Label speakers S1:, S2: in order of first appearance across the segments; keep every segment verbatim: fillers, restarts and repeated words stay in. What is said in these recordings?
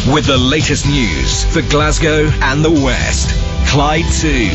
S1: With the latest news for Glasgow and the West. Clyde two.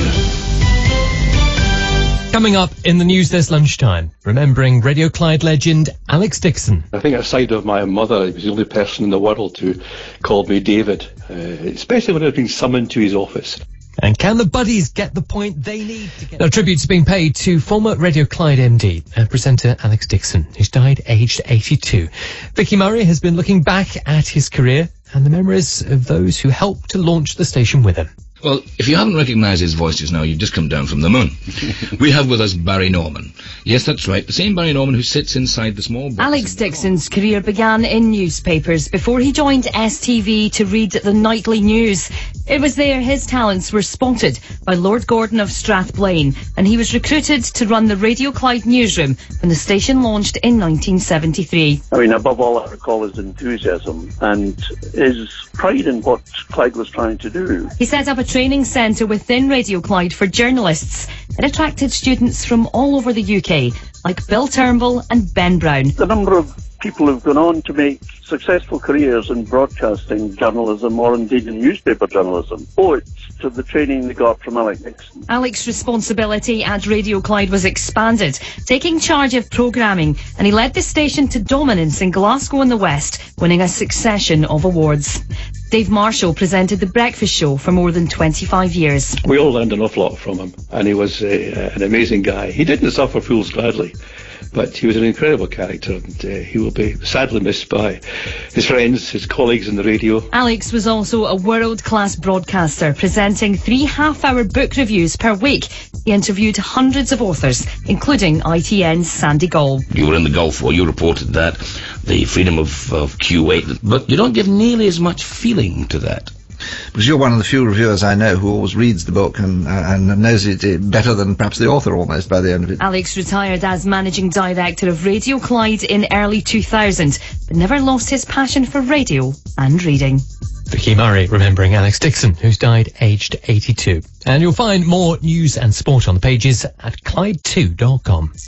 S2: Coming up in the news this lunchtime, remembering Radio Clyde legend Alex Dixon.
S3: I think aside of my mother, he was the only person in the world who called me David, uh, especially when I was being summoned to his office.
S2: And can the buddies get the point they need to get... Now, tribute's being paid to former Radio Clyde M D and presenter Alex Dixon, who's died aged eighty-two. Vicky Murray has been looking back at his career and the memories of those who helped to launch the station with him.
S4: Well, if you haven't recognised his voice just now, you've just come down from the moon. We have with us Barry Norman. Yes, that's right, the same Barry Norman who sits inside the small box.
S5: Alex Dixon's career began in newspapers before he joined S T V to read the nightly news. It was there his talents were spotted by Lord Gordon of Strathblane, and he was recruited to run the Radio Clyde newsroom when the station launched in nineteen seventy-three.
S6: I mean, above all, I recall his enthusiasm and his pride in what Clyde was trying to do.
S5: He set up a training centre within Radio Clyde for journalists. It attracted students from all over the U K, like Bill Turnbull and Ben Brown.
S6: The number of people who've gone on to make successful careers in broadcasting journalism or indeed in newspaper journalism owe it to the training they got from Alex Dixon.
S5: Alex's responsibility at Radio Clyde was expanded, taking charge of programming, and he led the station to dominance in Glasgow and the West, winning a succession of awards. Dave Marshall presented The Breakfast Show for more than twenty-five years.
S3: We all learned an awful lot from him, and he was uh, an amazing guy. He didn't suffer fools gladly, but he was an incredible character, and uh, he will be sadly missed by his friends, his colleagues in the radio.
S5: Alex was also a world-class broadcaster, presenting three half-hour book reviews per week. He interviewed hundreds of authors, including I T N's Sandy Gall.
S4: You were in the Gulf War, you reported that, the freedom of, of Kuwait, but you don't give nearly as much feeling to that.
S7: Because you're one of the few reviewers I know who always reads the book and, uh, and knows it better than perhaps the author almost by the end of it.
S5: Alex retired as managing director of Radio Clyde in early two thousand, but never lost his passion for radio and reading.
S2: Vicky Murray remembering Alex Dixon, who's died aged eighty-two. And you'll find more news and sport on the pages at Clyde two dot com.